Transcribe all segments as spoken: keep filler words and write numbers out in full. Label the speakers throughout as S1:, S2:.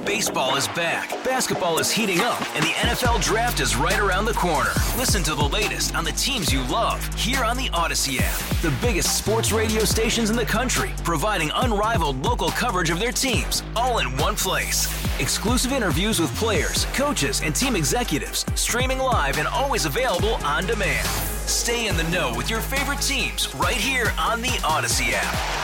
S1: Baseball is back, basketball is heating up, and the N F L Draft is right around the corner. Listen to the latest on the teams you love here on the Odyssey app. The biggest sports radio stations in the country, providing unrivaled local coverage of their teams, all in one place. Exclusive interviews with players, coaches, and team executives, streaming live and always available on demand. Stay in the know with your favorite teams right here on the Odyssey app.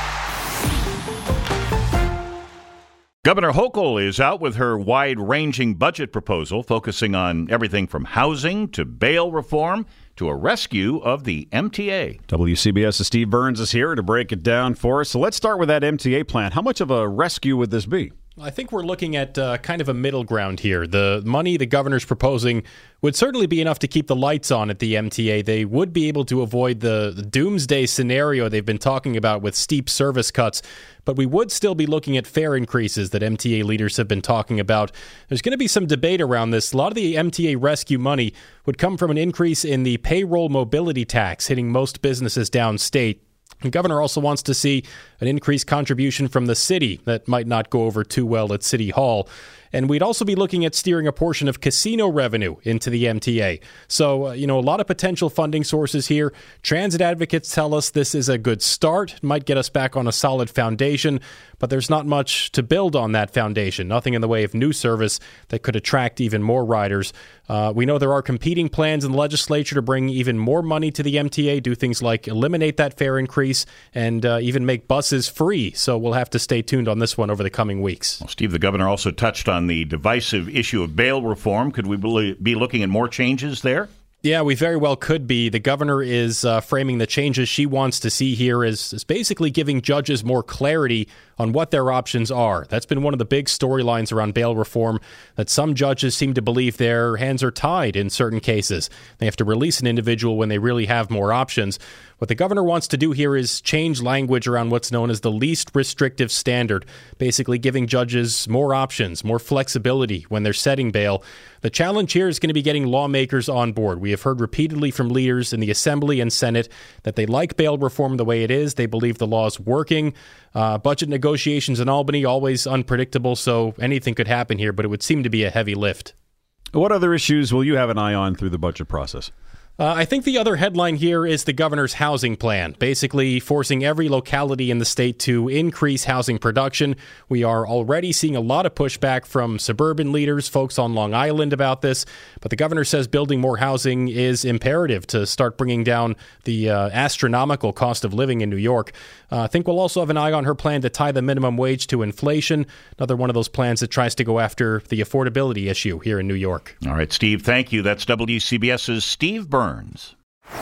S2: Governor Hochul is out with her wide-ranging budget proposal focusing on everything from housing to bail reform to a rescue of the M T A.
S3: WCBS's Steve Burns is here to break it down for us. So let's start with that M T A plan. How much of a rescue would this be?
S4: I think we're looking at uh, kind of a middle ground here. The money the governor's proposing would certainly be enough to keep the lights on at the M T A. They would be able to avoid the, the doomsday scenario they've been talking about with steep service cuts, but we would still be looking at fare increases that M T A leaders have been talking about. There's going to be some debate around this. A lot of the M T A rescue money would come from an increase in the payroll mobility tax hitting most businesses downstate. The governor also wants to see an increased contribution from the city that might not go over too well at City Hall. And we'd also be looking at steering a portion of casino revenue into the M T A. So, uh, you know, a lot of potential funding sources here. Transit advocates tell us this is a good start. It might get us back on a solid foundation, but there's not much to build on that foundation. Nothing in the way of new service that could attract even more riders. Uh, we know there are competing plans in the legislature to bring even more money to the M T A, do things like eliminate that fare increase and uh, even make buses free. So we'll have to stay tuned on this one over the coming weeks.
S2: Well, Steve, the governor also touched on the divisive issue of bail reform. Could we be looking at more changes there?
S4: Yeah, we very well could be. The governor is uh, framing the changes she wants to see here as, as basically giving judges more clarity on what their options are. That's been one of the big storylines around bail reform, that some judges seem to believe their hands are tied in certain cases. They have to release an individual when they really have more options. What the governor wants to do here is change language around what's known as the least restrictive standard, basically giving judges more options, more flexibility when they're setting bail. The challenge here is going to be getting lawmakers on board. We have heard repeatedly from leaders in the Assembly and Senate that they like bail reform the way it is. They believe the law is working. Uh, budget negotiations in Albany, always unpredictable, so anything could happen here, but it would seem to be a heavy lift.
S3: What other issues will you have an eye on through the budget process?
S4: Uh, I think the other headline here is the governor's housing plan, basically forcing every locality in the state to increase housing production. We are already seeing a lot of pushback from suburban leaders, folks on Long Island about this, but the governor says building more housing is imperative to start bringing down the uh, astronomical cost of living in New York. Uh, I think we'll also have an eye on her plan to tie the minimum wage to inflation, another one of those plans that tries to go after the affordability issue here in New York.
S2: All right, Steve, thank you. That's WCBS's Steve Burns.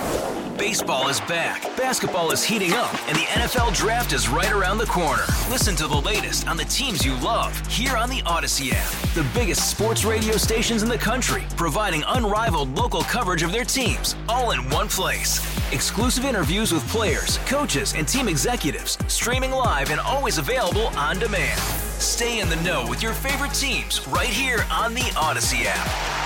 S1: Baseball is back, basketball is heating up, and the N F L Draft is right around the corner. Listen to the latest on the teams you love here on the Odyssey app. The biggest sports radio stations in the country, providing unrivaled local coverage of their teams, all in one place. Exclusive interviews with players, coaches, and team executives, streaming live and always available on demand. Stay in the know with your favorite teams right here on the Odyssey app.